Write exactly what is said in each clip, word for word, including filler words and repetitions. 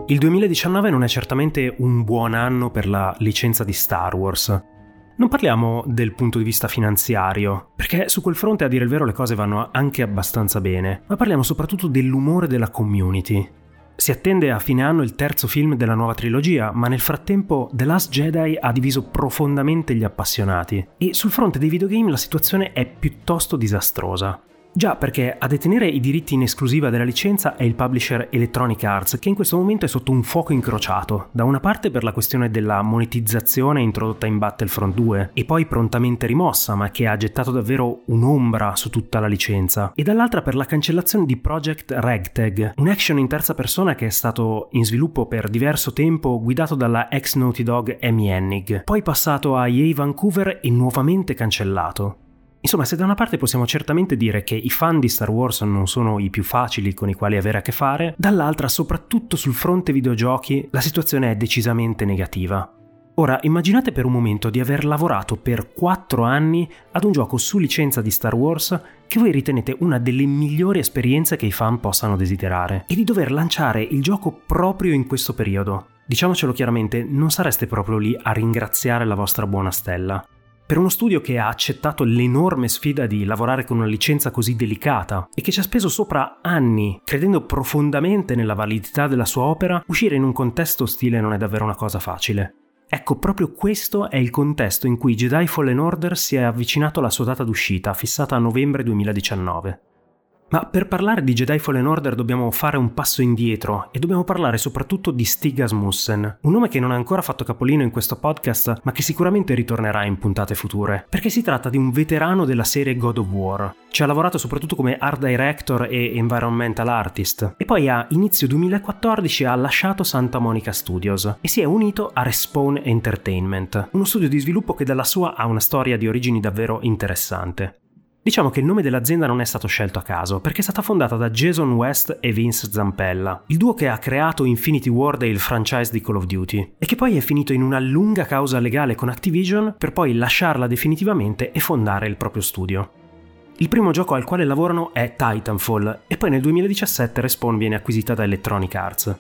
Il duemiladiciannove non è certamente un buon anno per la licenza di Star Wars. Non parliamo del punto di vista finanziario, perché su quel fronte a dire il vero le cose vanno anche abbastanza bene, ma parliamo soprattutto dell'umore della community. Si attende a fine anno il terzo film della nuova trilogia, ma nel frattempo The Last Jedi ha diviso profondamente gli appassionati, e sul fronte dei videogame la situazione è piuttosto disastrosa. Già, perché a detenere i diritti in esclusiva della licenza è il publisher Electronic Arts, che in questo momento è sotto un fuoco incrociato, da una parte per la questione della monetizzazione introdotta in Battlefront due, e poi prontamente rimossa, ma che ha gettato davvero un'ombra su tutta la licenza, e dall'altra per la cancellazione di Project Ragtag, un action in terza persona che è stato in sviluppo per diverso tempo guidato dalla ex Naughty Dog Amy Hennig, poi passato a E A Vancouver e nuovamente cancellato. Insomma, se da una parte possiamo certamente dire che i fan di Star Wars non sono i più facili con i quali avere a che fare, dall'altra, soprattutto sul fronte videogiochi, la situazione è decisamente negativa. Ora, immaginate per un momento di aver lavorato per quattro anni ad un gioco su licenza di Star Wars che voi ritenete una delle migliori esperienze che i fan possano desiderare, e di dover lanciare il gioco proprio in questo periodo. Diciamocelo chiaramente, non sareste proprio lì a ringraziare la vostra buona stella. Per uno studio che ha accettato l'enorme sfida di lavorare con una licenza così delicata e che ci ha speso sopra anni, credendo profondamente nella validità della sua opera, uscire in un contesto ostile non è davvero una cosa facile. Ecco, proprio questo è il contesto in cui Jedi Fallen Order si è avvicinato alla sua data d'uscita, fissata a novembre duemiladiciannove. Ma per parlare di Jedi Fallen Order dobbiamo fare un passo indietro e dobbiamo parlare soprattutto di Stig Asmussen, un nome che non ha ancora fatto capolino in questo podcast, ma che sicuramente ritornerà in puntate future, perché si tratta di un veterano della serie God of War. Ci ha lavorato soprattutto come art director e environmental artist, e poi a inizio duemilaquattordici ha lasciato Santa Monica Studios e si è unito a Respawn Entertainment, uno studio di sviluppo che dalla sua ha una storia di origini davvero interessante. Diciamo che il nome dell'azienda non è stato scelto a caso, perché è stata fondata da Jason West e Vince Zampella, il duo che ha creato Infinity Ward e il franchise di Call of Duty, e che poi è finito in una lunga causa legale con Activision per poi lasciarla definitivamente e fondare il proprio studio. Il primo gioco al quale lavorano è Titanfall, e poi nel duemiladiciassette Respawn viene acquisita da Electronic Arts.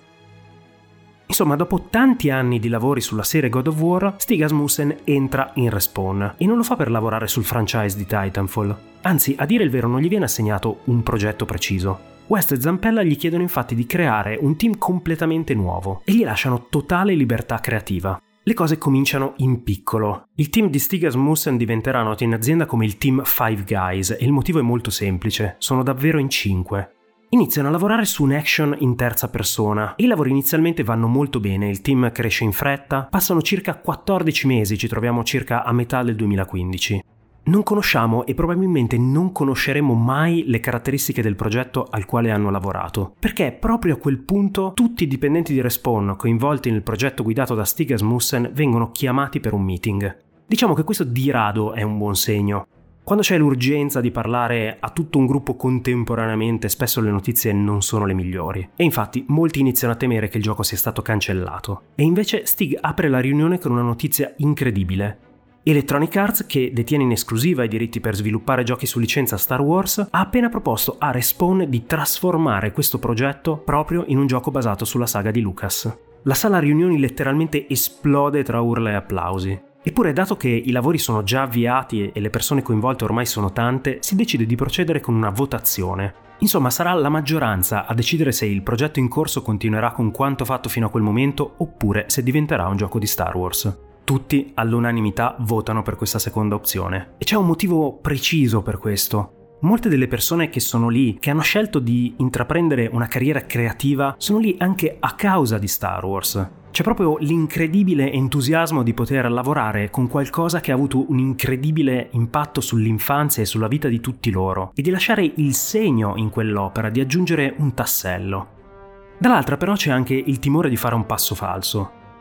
Insomma, dopo tanti anni di lavori sulla serie God of War, Stig Asmussen entra in Respawn, e non lo fa per lavorare sul franchise di Titanfall. Anzi, a dire il vero non gli viene assegnato un progetto preciso. West e Zampella gli chiedono infatti di creare un team completamente nuovo e gli lasciano totale libertà creativa. Le cose cominciano in piccolo. Il team di Stig Asmussen diventerà noto in azienda come il Team Five Guys, e il motivo è molto semplice, sono davvero in cinque. Iniziano a lavorare su un action in terza persona e i lavori inizialmente vanno molto bene, il team cresce in fretta, passano circa quattordici mesi, ci troviamo circa a metà del duemilaquindici. Non conosciamo e probabilmente non conosceremo mai le caratteristiche del progetto al quale hanno lavorato, perché proprio a quel punto tutti i dipendenti di Respawn coinvolti nel progetto guidato da Stig Asmussen vengono chiamati per un meeting. Diciamo che questo di rado è un buon segno. Quando c'è l'urgenza di parlare a tutto un gruppo contemporaneamente, spesso le notizie non sono le migliori. E infatti molti iniziano a temere che il gioco sia stato cancellato. E invece Stig apre la riunione con una notizia incredibile. Electronic Arts, che detiene in esclusiva i diritti per sviluppare giochi su licenza Star Wars, ha appena proposto a Respawn di trasformare questo progetto proprio in un gioco basato sulla saga di Lucas. La sala riunioni letteralmente esplode tra urla e applausi. Eppure, dato che i lavori sono già avviati e le persone coinvolte ormai sono tante, si decide di procedere con una votazione. Insomma, sarà la maggioranza a decidere se il progetto in corso continuerà con quanto fatto fino a quel momento oppure se diventerà un gioco di Star Wars. Tutti all'unanimità votano per questa seconda opzione. E c'è un motivo preciso per questo. Molte delle persone che sono lì, che hanno scelto di intraprendere una carriera creativa, sono lì anche a causa di Star Wars. C'è proprio l'incredibile entusiasmo di poter lavorare con qualcosa che ha avuto un incredibile impatto sull'infanzia e sulla vita di tutti loro, e di lasciare il segno in quell'opera, di aggiungere un tassello. Dall'altra però c'è anche il timore di fare un passo falso.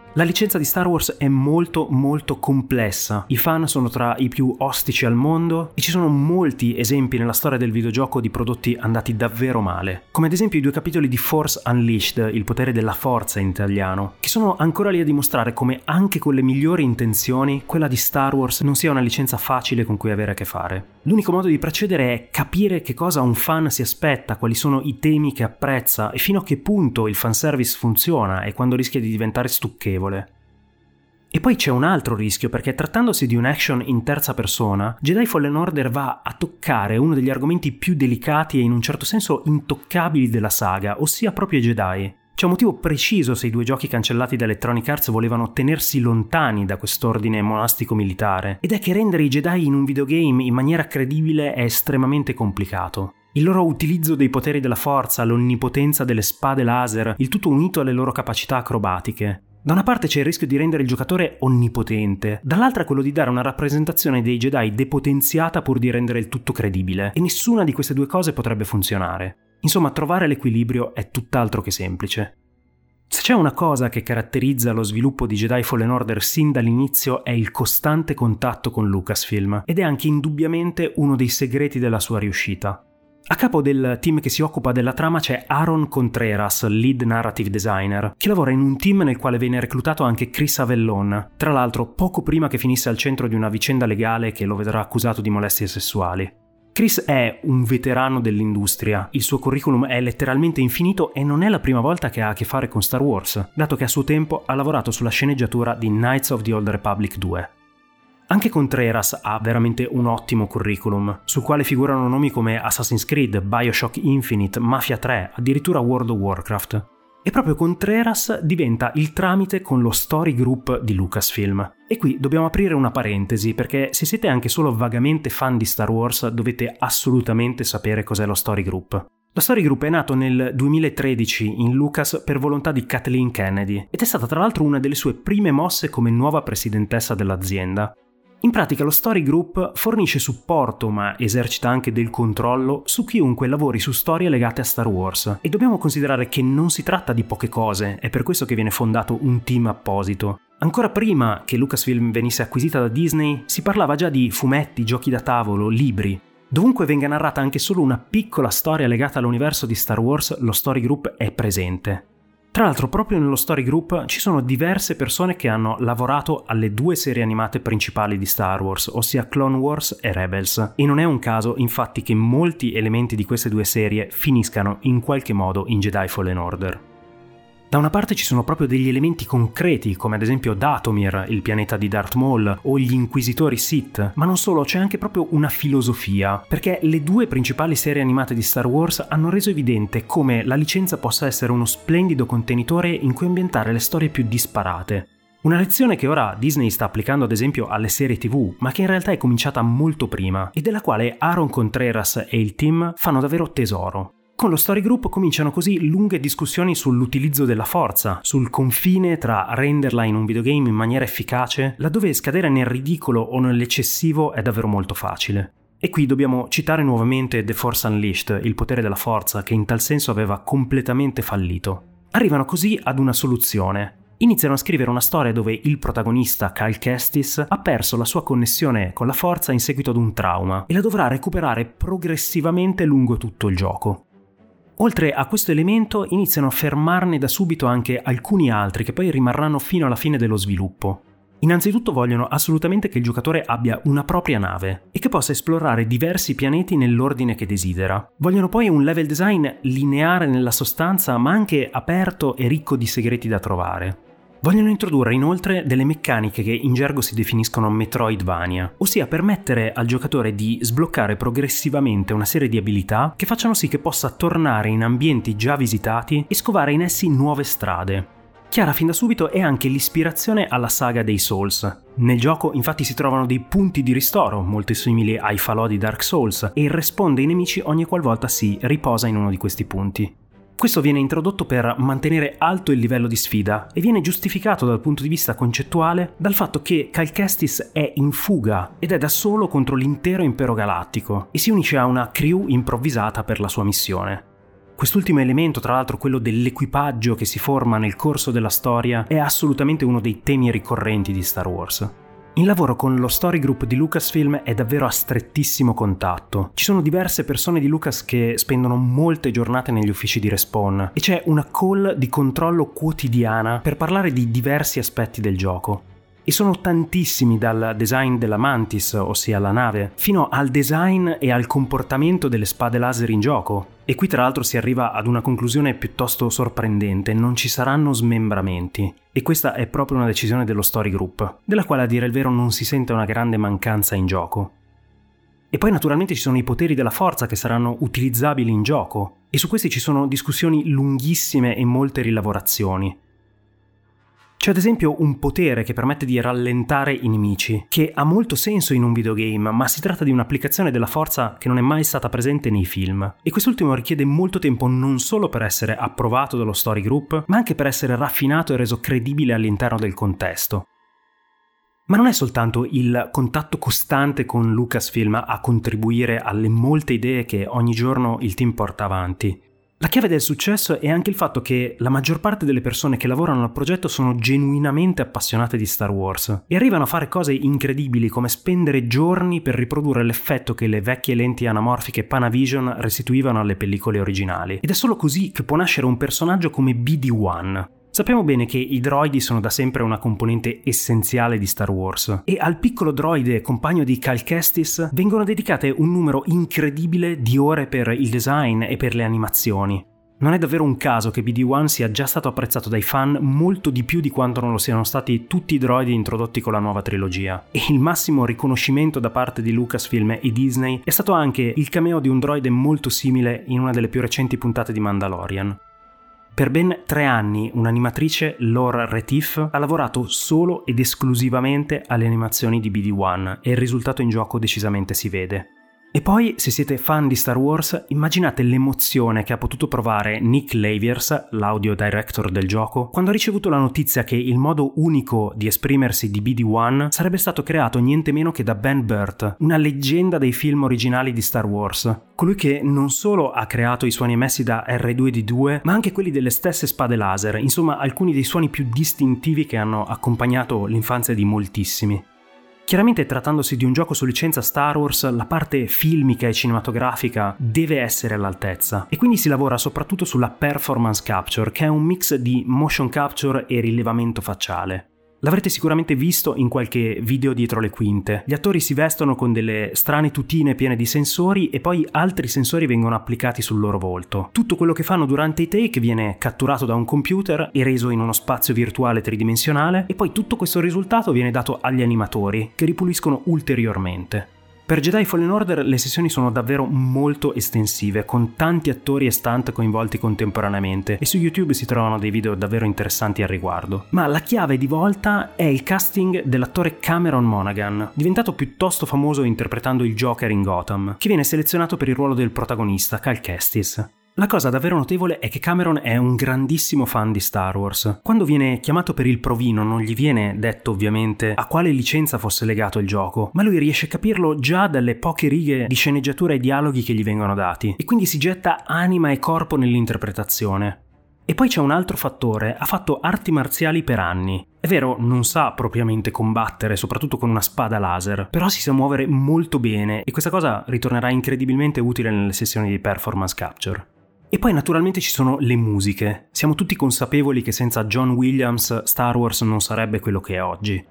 La licenza di Star Wars è molto molto complessa, i fan sono tra i più ostici al mondo e ci sono molti esempi nella storia del videogioco di prodotti andati davvero male, come ad esempio i due capitoli di Force Unleashed, il potere della forza in italiano, che sono ancora lì a dimostrare come anche con le migliori intenzioni quella di Star Wars non sia una licenza facile con cui avere a che fare. L'unico modo di procedere è capire che cosa un fan si aspetta, quali sono i temi che apprezza e fino a che punto il fanservice funziona e quando rischia di diventare stucchevole. E poi c'è un altro rischio, perché trattandosi di un action in terza persona, Jedi Fallen Order va a toccare uno degli argomenti più delicati e in un certo senso intoccabili della saga, ossia proprio i Jedi. C'è un motivo preciso se i due giochi cancellati da Electronic Arts volevano tenersi lontani da quest'ordine monastico militare, ed è che rendere i Jedi in un videogame in maniera credibile è estremamente complicato. Il loro utilizzo dei poteri della forza, l'onnipotenza delle spade laser, il tutto unito alle loro capacità acrobatiche. Da una parte c'è il rischio di rendere il giocatore onnipotente, dall'altra quello di dare una rappresentazione dei Jedi depotenziata pur di rendere il tutto credibile, e nessuna di queste due cose potrebbe funzionare. Insomma, trovare l'equilibrio è tutt'altro che semplice. Se c'è una cosa che caratterizza lo sviluppo di Jedi Fallen Order sin dall'inizio è il costante contatto con Lucasfilm, ed è anche indubbiamente uno dei segreti della sua riuscita. A capo del team che si occupa della trama c'è Aaron Contreras, lead narrative designer, che lavora in un team nel quale viene reclutato anche Chris Avellone, tra l'altro poco prima che finisse al centro di una vicenda legale che lo vedrà accusato di molestie sessuali. Chris è un veterano dell'industria, il suo curriculum è letteralmente infinito e non è la prima volta che ha a che fare con Star Wars, dato che a suo tempo ha lavorato sulla sceneggiatura di Knights of the Old Republic due. Anche Contreras ha veramente un ottimo curriculum, sul quale figurano nomi come Assassin's Creed, BioShock Infinite, Mafia tre, addirittura World of Warcraft. E proprio Contreras diventa il tramite con lo story group di Lucasfilm. E qui dobbiamo aprire una parentesi, perché se siete anche solo vagamente fan di Star Wars dovete assolutamente sapere cos'è lo story group. Lo story group è nato nel duemilatredici in Lucas per volontà di Kathleen Kennedy ed è stata tra l'altro una delle sue prime mosse come nuova presidentessa dell'azienda. In pratica lo story group fornisce supporto, ma esercita anche del controllo su chiunque lavori su storie legate a Star Wars, e dobbiamo considerare che non si tratta di poche cose, è per questo che viene fondato un team apposito. Ancora prima che Lucasfilm venisse acquisita da Disney, si parlava già di fumetti, giochi da tavolo, libri. Dovunque venga narrata anche solo una piccola storia legata all'universo di Star Wars, lo story group è presente. Tra l'altro, proprio nello story group ci sono diverse persone che hanno lavorato alle due serie animate principali di Star Wars, ossia Clone Wars e Rebels, e non è un caso infatti che molti elementi di queste due serie finiscano in qualche modo in Jedi Fallen Order. Da una parte ci sono proprio degli elementi concreti, come ad esempio Dathomir, il pianeta di Darth Maul, o gli Inquisitori Sith, ma non solo, c'è anche proprio una filosofia, perché le due principali serie animate di Star Wars hanno reso evidente come la licenza possa essere uno splendido contenitore in cui ambientare le storie più disparate. Una lezione che ora Disney sta applicando ad esempio alle serie tivù, ma che in realtà è cominciata molto prima, e della quale Aaron Contreras e il team fanno davvero tesoro. Con lo story group cominciano così lunghe discussioni sull'utilizzo della forza, sul confine tra renderla in un videogame in maniera efficace, laddove scadere nel ridicolo o nell'eccessivo è davvero molto facile. E qui dobbiamo citare nuovamente The Force Unleashed, il potere della forza, che in tal senso aveva completamente fallito. Arrivano così ad una soluzione. Iniziano a scrivere una storia dove il protagonista, Cal Kestis, ha perso la sua connessione con la forza in seguito ad un trauma e la dovrà recuperare progressivamente lungo tutto il gioco. Oltre a questo elemento iniziano a fermarne da subito anche alcuni altri che poi rimarranno fino alla fine dello sviluppo. Innanzitutto vogliono assolutamente che il giocatore abbia una propria nave e che possa esplorare diversi pianeti nell'ordine che desidera. Vogliono poi un level design lineare nella sostanza, ma anche aperto e ricco di segreti da trovare. Vogliono introdurre inoltre delle meccaniche che in gergo si definiscono Metroidvania, ossia permettere al giocatore di sbloccare progressivamente una serie di abilità che facciano sì che possa tornare in ambienti già visitati e scovare in essi nuove strade. Chiara fin da subito è anche l'ispirazione alla saga dei Souls. Nel gioco infatti si trovano dei punti di ristoro, molto simili ai falò di Dark Souls, e il respawn dei nemici ogni qualvolta si riposa in uno di questi punti. Questo viene introdotto per mantenere alto il livello di sfida e viene giustificato dal punto di vista concettuale dal fatto che Cal Kestis è in fuga ed è da solo contro l'intero impero galattico e si unisce a una crew improvvisata per la sua missione. Quest'ultimo elemento, tra l'altro quello dell'equipaggio che si forma nel corso della storia, è assolutamente uno dei temi ricorrenti di Star Wars. Il lavoro con lo story group di Lucasfilm è davvero a strettissimo contatto. Ci sono diverse persone di Lucas che spendono molte giornate negli uffici di Respawn e c'è una call di controllo quotidiana per parlare di diversi aspetti del gioco. E sono tantissimi, dal design della Mantis, ossia la nave, fino al design e al comportamento delle spade laser in gioco. E qui tra l'altro si arriva ad una conclusione piuttosto sorprendente: non ci saranno smembramenti. E questa è proprio una decisione dello story group, della quale a dire il vero non si sente una grande mancanza in gioco. E poi naturalmente ci sono i poteri della forza che saranno utilizzabili in gioco, e su questi ci sono discussioni lunghissime e molte rilavorazioni. C'è ad esempio un potere che permette di rallentare i nemici, che ha molto senso in un videogame, ma si tratta di un'applicazione della forza che non è mai stata presente nei film. E quest'ultimo richiede molto tempo non solo per essere approvato dallo story group, ma anche per essere raffinato e reso credibile all'interno del contesto. Ma non è soltanto il contatto costante con Lucasfilm a contribuire alle molte idee che ogni giorno il team porta avanti. La chiave del successo è anche il fatto che la maggior parte delle persone che lavorano al progetto sono genuinamente appassionate di Star Wars e arrivano a fare cose incredibili come spendere giorni per riprodurre l'effetto che le vecchie lenti anamorfiche Panavision restituivano alle pellicole originali. Ed è solo così che può nascere un personaggio come B D uno. Sappiamo bene che i droidi sono da sempre una componente essenziale di Star Wars e al piccolo droide compagno di Cal Kestis vengono dedicate un numero incredibile di ore per il design e per le animazioni. Non è davvero un caso che B D uno sia già stato apprezzato dai fan molto di più di quanto non lo siano stati tutti i droidi introdotti con la nuova trilogia. E il massimo riconoscimento da parte di Lucasfilm e Disney è stato anche il cameo di un droide molto simile in una delle più recenti puntate di Mandalorian. Per ben tre anni un'animatrice, Laura Retief, ha lavorato solo ed esclusivamente alle animazioni di B D uno e il risultato in gioco decisamente si vede. E poi, se siete fan di Star Wars, immaginate l'emozione che ha potuto provare Nick Laviers, l'audio director del gioco, quando ha ricevuto la notizia che il modo unico di esprimersi di B D uno sarebbe stato creato niente meno che da Ben Burtt, una leggenda dei film originali di Star Wars. Colui che non solo ha creato i suoni emessi da erre due D due, ma anche quelli delle stesse spade laser, insomma alcuni dei suoni più distintivi che hanno accompagnato l'infanzia di moltissimi. Chiaramente, trattandosi di un gioco su licenza Star Wars, la parte filmica e cinematografica deve essere all'altezza e quindi si lavora soprattutto sulla performance capture, che è un mix di motion capture e rilevamento facciale. L'avrete sicuramente visto in qualche video dietro le quinte. Gli attori si vestono con delle strane tutine piene di sensori e poi altri sensori vengono applicati sul loro volto. Tutto quello che fanno durante i take viene catturato da un computer e reso in uno spazio virtuale tridimensionale e poi tutto questo risultato viene dato agli animatori, che ripuliscono ulteriormente. Per Jedi Fallen Order le sessioni sono davvero molto estensive, con tanti attori e stunt coinvolti contemporaneamente, e su YouTube si trovano dei video davvero interessanti al riguardo. Ma la chiave di volta è il casting dell'attore Cameron Monaghan, diventato piuttosto famoso interpretando il Joker in Gotham, che viene selezionato per il ruolo del protagonista, Cal Kestis. La cosa davvero notevole è che Cameron è un grandissimo fan di Star Wars. Quando viene chiamato per il provino non gli viene detto ovviamente a quale licenza fosse legato il gioco, ma lui riesce a capirlo già dalle poche righe di sceneggiatura e dialoghi che gli vengono dati, e quindi si getta anima e corpo nell'interpretazione. E poi c'è un altro fattore: ha fatto arti marziali per anni. È vero, non sa propriamente combattere, soprattutto con una spada laser, però si sa muovere molto bene e questa cosa ritornerà incredibilmente utile nelle sessioni di performance capture. E poi naturalmente ci sono le musiche. Siamo tutti consapevoli che senza John Williams Star Wars non sarebbe quello che è oggi.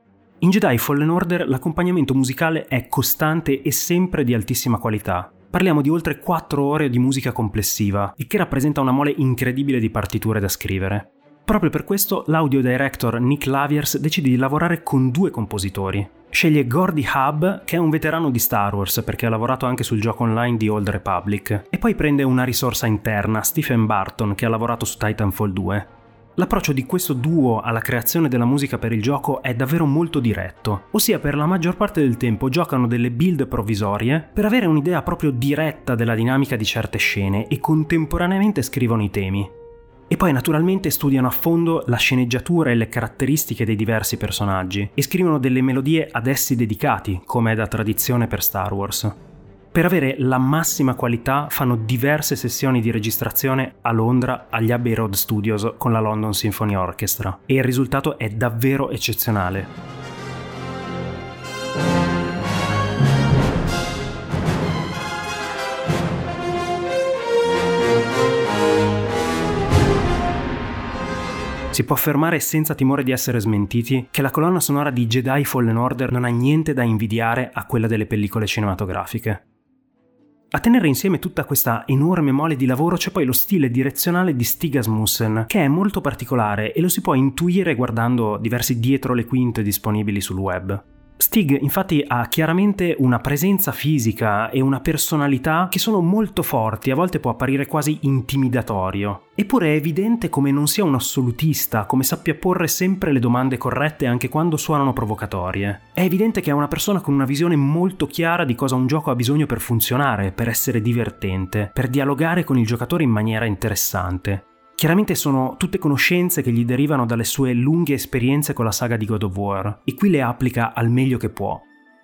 In Jedi Fallen Order l'accompagnamento musicale è costante e sempre di altissima qualità. Parliamo di oltre quattro ore di musica complessiva, il che rappresenta una mole incredibile di partiture da scrivere. Proprio per questo l'audio director Nick Laviers decide di lavorare con due compositori. Sceglie Gordy Hub, che è un veterano di Star Wars perché ha lavorato anche sul gioco online di Old Republic, e poi prende una risorsa interna, Stephen Barton, che ha lavorato su Titanfall due. L'approccio di questo duo alla creazione della musica per il gioco è davvero molto diretto, ossia per la maggior parte del tempo giocano delle build provvisorie per avere un'idea proprio diretta della dinamica di certe scene e contemporaneamente scrivono i temi. E poi naturalmente studiano a fondo la sceneggiatura e le caratteristiche dei diversi personaggi e scrivono delle melodie ad essi dedicati, come è da tradizione per Star Wars. Per avere la massima qualità fanno diverse sessioni di registrazione a Londra agli Abbey Road Studios con la London Symphony Orchestra e il risultato è davvero eccezionale. Si può affermare senza timore di essere smentiti che la colonna sonora di Jedi Fallen Order non ha niente da invidiare a quella delle pellicole cinematografiche. A tenere insieme tutta questa enorme mole di lavoro c'è poi lo stile direzionale di Stig Asmussen, che è molto particolare e lo si può intuire guardando diversi dietro le quinte disponibili sul web. Stig infatti ha chiaramente una presenza fisica e una personalità che sono molto forti, a volte può apparire quasi intimidatorio. Eppure è evidente come non sia un assolutista, come sappia porre sempre le domande corrette anche quando suonano provocatorie. È evidente che è una persona con una visione molto chiara di cosa un gioco ha bisogno per funzionare, per essere divertente, per dialogare con il giocatore in maniera interessante. Chiaramente sono tutte conoscenze che gli derivano dalle sue lunghe esperienze con la saga di God of War, e qui le applica al meglio che può.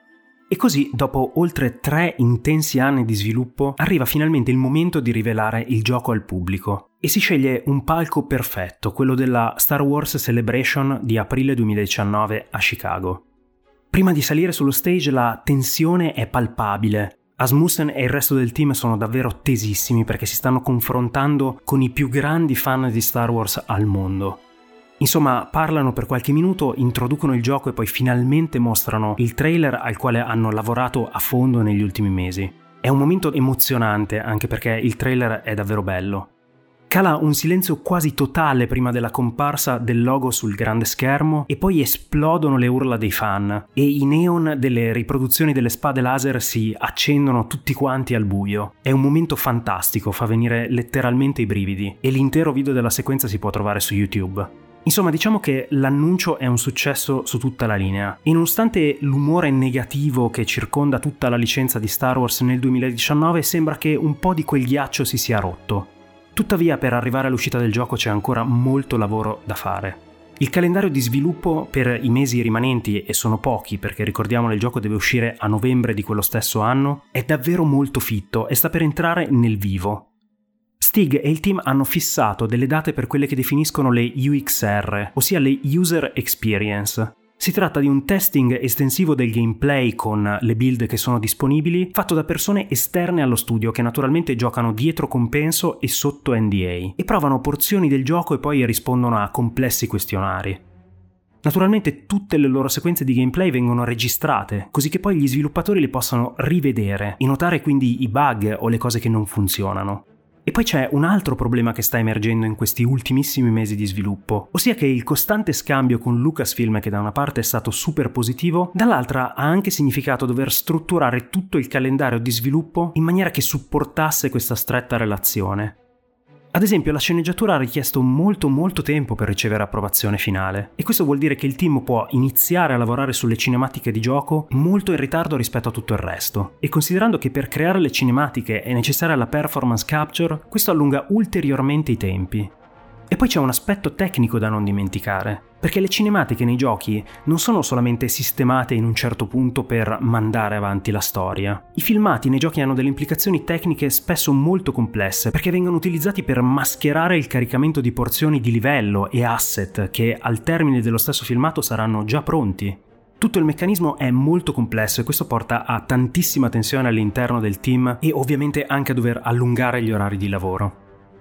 E così, dopo oltre tre intensi anni di sviluppo, arriva finalmente il momento di rivelare il gioco al pubblico. E si sceglie un palco perfetto, quello della Star Wars Celebration di aprile duemiladiciannove a Chicago. Prima di salire sullo stage la tensione è palpabile. Asmussen e il resto del team sono davvero tesissimi perché si stanno confrontando con i più grandi fan di Star Wars al mondo. Insomma, parlano per qualche minuto, introducono il gioco e poi finalmente mostrano il trailer al quale hanno lavorato a fondo negli ultimi mesi. È un momento emozionante anche perché il trailer è davvero bello. Cala un silenzio quasi totale prima della comparsa del logo sul grande schermo e poi esplodono le urla dei fan e i neon delle riproduzioni delle spade laser si accendono tutti quanti al buio. È un momento fantastico, fa venire letteralmente i brividi e l'intero video della sequenza si può trovare su YouTube. Insomma, diciamo che l'annuncio è un successo su tutta la linea e nonostante l'umore negativo che circonda tutta la licenza di Star Wars nel duemiladiciannove sembra che un po' di quel ghiaccio si sia rotto. Tuttavia, per arrivare all'uscita del gioco c'è ancora molto lavoro da fare. Il calendario di sviluppo per i mesi rimanenti, e sono pochi perché ricordiamo che il gioco deve uscire a novembre di quello stesso anno, è davvero molto fitto e sta per entrare nel vivo. Stig e il team hanno fissato delle date per quelle che definiscono le U X R, ossia le User Experience. Si tratta di un testing estensivo del gameplay con le build che sono disponibili, fatto da persone esterne allo studio che naturalmente giocano dietro compenso e sotto N D A e provano porzioni del gioco e poi rispondono a complessi questionari. Naturalmente tutte le loro sequenze di gameplay vengono registrate, così che poi gli sviluppatori le possano rivedere e notare quindi i bug o le cose che non funzionano. E poi c'è un altro problema che sta emergendo in questi ultimissimi mesi di sviluppo, ossia che il costante scambio con Lucasfilm, che da una parte è stato super positivo, dall'altra ha anche significato dover strutturare tutto il calendario di sviluppo in maniera che supportasse questa stretta relazione. Ad esempio, la sceneggiatura ha richiesto molto molto tempo per ricevere approvazione finale, e questo vuol dire che il team può iniziare a lavorare sulle cinematiche di gioco molto in ritardo rispetto a tutto il resto. E considerando che per creare le cinematiche è necessaria la performance capture, questo allunga ulteriormente i tempi. E poi c'è un aspetto tecnico da non dimenticare, perché le cinematiche nei giochi non sono solamente sistemate in un certo punto per mandare avanti la storia. I filmati nei giochi hanno delle implicazioni tecniche spesso molto complesse, perché vengono utilizzati per mascherare il caricamento di porzioni di livello e asset che al termine dello stesso filmato saranno già pronti. Tutto il meccanismo è molto complesso e questo porta a tantissima tensione all'interno del team e ovviamente anche a dover allungare gli orari di lavoro.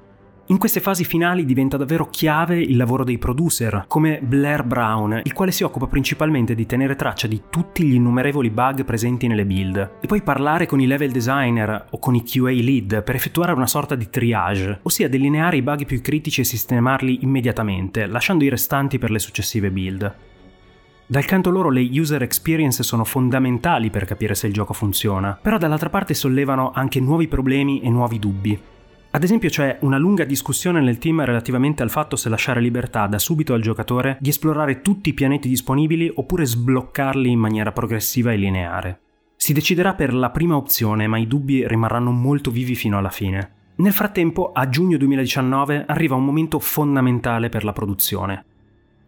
In queste fasi finali diventa davvero chiave il lavoro dei producer, come Blair Brown, il quale si occupa principalmente di tenere traccia di tutti gli innumerevoli bug presenti nelle build, e poi parlare con i level designer o con i Q A lead per effettuare una sorta di triage, ossia delineare i bug più critici e sistemarli immediatamente, lasciando i restanti per le successive build. Dal canto loro le user experience sono fondamentali per capire se il gioco funziona, però dall'altra parte sollevano anche nuovi problemi e nuovi dubbi. Ad esempio c'è una lunga discussione nel team relativamente al fatto se lasciare libertà da subito al giocatore di esplorare tutti i pianeti disponibili oppure sbloccarli in maniera progressiva e lineare. Si deciderà per la prima opzione, ma i dubbi rimarranno molto vivi fino alla fine. Nel frattempo, a giugno duemiladiciannove arriva un momento fondamentale per la produzione.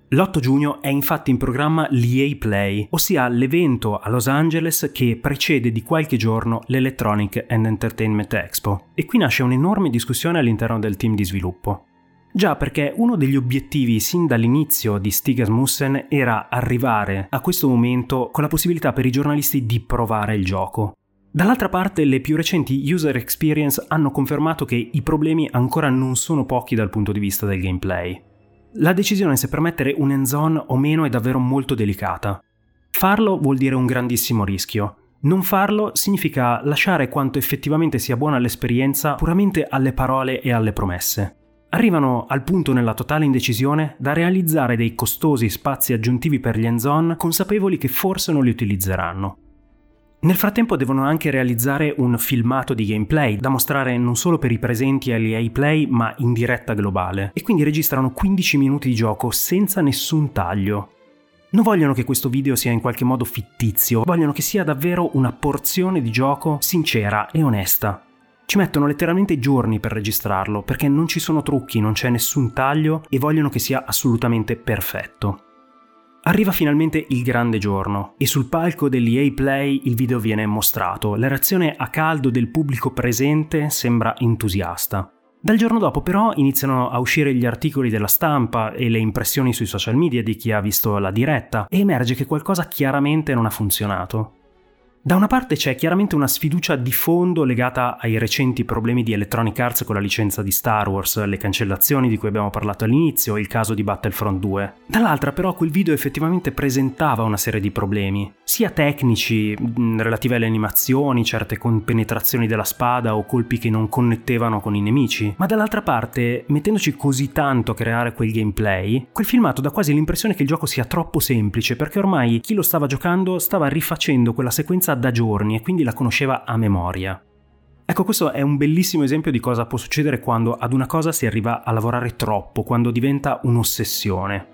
L'otto giugno è infatti in programma l'E A Play, ossia l'evento a Los Angeles che precede di qualche giorno l'Electronic and Entertainment Expo, e qui nasce un'enorme discussione all'interno del team di sviluppo. Già perché uno degli obiettivi sin dall'inizio di Stig Asmussen era arrivare a questo momento con la possibilità per i giornalisti di provare il gioco. Dall'altra parte, le più recenti user experience hanno confermato che i problemi ancora non sono pochi dal punto di vista del gameplay. La decisione se permettere un hands-on o meno è davvero molto delicata. Farlo vuol dire un grandissimo rischio. Non farlo significa lasciare quanto effettivamente sia buona l'esperienza puramente alle parole e alle promesse. Arrivano al punto nella totale indecisione da realizzare dei costosi spazi aggiuntivi per gli hands-on consapevoli che forse non li utilizzeranno. Nel frattempo devono anche realizzare un filmato di gameplay da mostrare non solo per i presenti all'E A Play ma in diretta globale, e quindi registrano quindici minuti di gioco senza nessun taglio. Non vogliono che questo video sia in qualche modo fittizio, vogliono che sia davvero una porzione di gioco sincera e onesta. Ci mettono letteralmente giorni per registrarlo perché non ci sono trucchi, non c'è nessun taglio e vogliono che sia assolutamente perfetto. Arriva finalmente il grande giorno e sul palco dell'E A Play il video viene mostrato. La reazione a caldo del pubblico presente sembra entusiasta. Dal giorno dopo però iniziano a uscire gli articoli della stampa e le impressioni sui social media di chi ha visto la diretta e emerge che qualcosa chiaramente non ha funzionato. Da una parte c'è chiaramente una sfiducia di fondo legata ai recenti problemi di Electronic Arts con la licenza di Star Wars, le cancellazioni di cui abbiamo parlato all'inizio, il caso di Battlefront due. Dall'altra però quel video effettivamente presentava una serie di problemi, sia tecnici, relativi alle animazioni, certe compenetrazioni della spada o colpi che non connettevano con i nemici, ma dall'altra parte, mettendoci così tanto a creare quel gameplay, quel filmato dà quasi l'impressione che il gioco sia troppo semplice perché ormai chi lo stava giocando stava rifacendo quella sequenza da giorni e quindi la conosceva a memoria. Ecco, questo è un bellissimo esempio di cosa può succedere quando ad una cosa si arriva a lavorare troppo, quando diventa un'ossessione.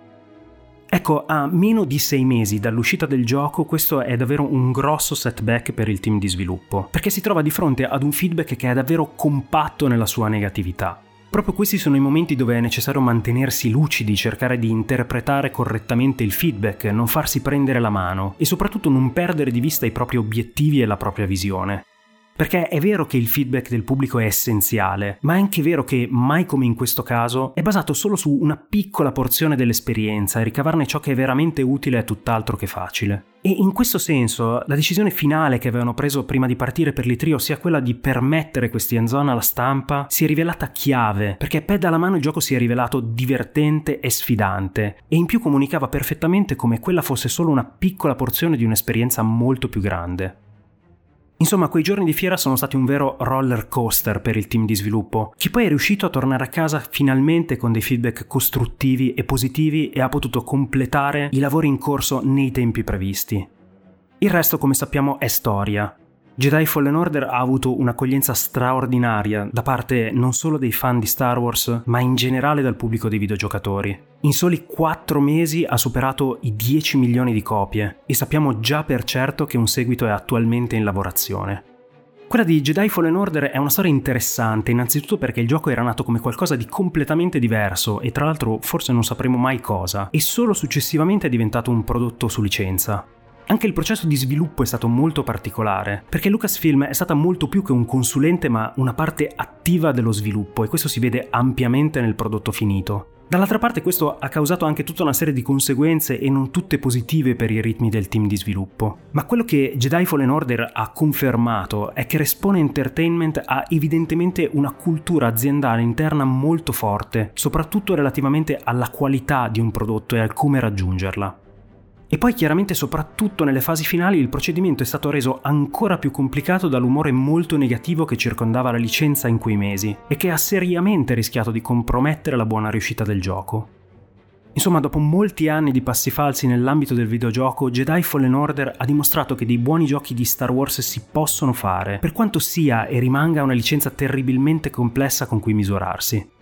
Ecco, a meno di sei mesi dall'uscita del gioco, questo è davvero un grosso setback per il team di sviluppo, perché si trova di fronte ad un feedback che è davvero compatto nella sua negatività. Proprio questi sono i momenti dove è necessario mantenersi lucidi, cercare di interpretare correttamente il feedback, non farsi prendere la mano e soprattutto non perdere di vista i propri obiettivi e la propria visione. Perché è vero che il feedback del pubblico è essenziale, ma è anche vero che, mai come in questo caso, è basato solo su una piccola porzione dell'esperienza e ricavarne ciò che è veramente utile è tutt'altro che facile. E in questo senso, la decisione finale che avevano preso prima di partire per l'E tre, ossia quella di permettere questi hands-on alla stampa, si è rivelata chiave, perché pad alla mano il gioco si è rivelato divertente e sfidante, e in più comunicava perfettamente come quella fosse solo una piccola porzione di un'esperienza molto più grande. Insomma, quei giorni di fiera sono stati un vero roller coaster per il team di sviluppo, che poi è riuscito a tornare a casa finalmente con dei feedback costruttivi e positivi e ha potuto completare i lavori in corso nei tempi previsti. Il resto, come sappiamo, è storia. Jedi Fallen Order ha avuto un'accoglienza straordinaria da parte non solo dei fan di Star Wars, ma in generale dal pubblico dei videogiocatori. In soli quattro mesi ha superato i dieci milioni di copie e sappiamo già per certo che un seguito è attualmente in lavorazione. Quella di Jedi Fallen Order è una storia interessante, innanzitutto perché il gioco era nato come qualcosa di completamente diverso e tra l'altro forse non sapremo mai cosa, e solo successivamente è diventato un prodotto su licenza. Anche il processo di sviluppo è stato molto particolare, perché Lucasfilm è stata molto più che un consulente ma una parte attiva dello sviluppo, e questo si vede ampiamente nel prodotto finito. Dall'altra parte questo ha causato anche tutta una serie di conseguenze e non tutte positive per i ritmi del team di sviluppo. Ma quello che Jedi Fallen Order ha confermato è che Respawn Entertainment ha evidentemente una cultura aziendale interna molto forte, soprattutto relativamente alla qualità di un prodotto e al come raggiungerla. E poi chiaramente soprattutto nelle fasi finali il procedimento è stato reso ancora più complicato dall'umore molto negativo che circondava la licenza in quei mesi e che ha seriamente rischiato di compromettere la buona riuscita del gioco. Insomma, dopo molti anni di passi falsi nell'ambito del videogioco, Jedi Fallen Order ha dimostrato che dei buoni giochi di Star Wars si possono fare, per quanto sia e rimanga una licenza terribilmente complessa con cui misurarsi.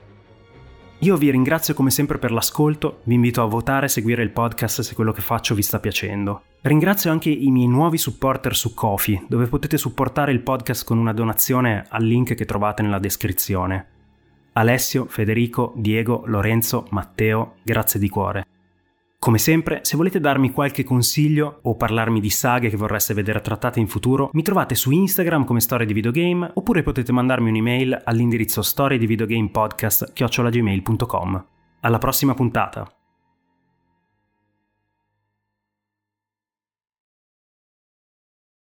Io vi ringrazio come sempre per l'ascolto, vi invito a votare e seguire il podcast se quello che faccio vi sta piacendo. Ringrazio anche i miei nuovi supporter su Ko-fi, dove potete supportare il podcast con una donazione al link che trovate nella descrizione. Alessio, Federico, Diego, Lorenzo, Matteo, grazie di cuore. Come sempre, se volete darmi qualche consiglio o parlarmi di saghe che vorreste vedere trattate in futuro, mi trovate su Instagram come Storie di Videogame oppure potete mandarmi un'email all'indirizzo storiedivideogamepodcast chiocciola gmail punto com. Alla prossima puntata!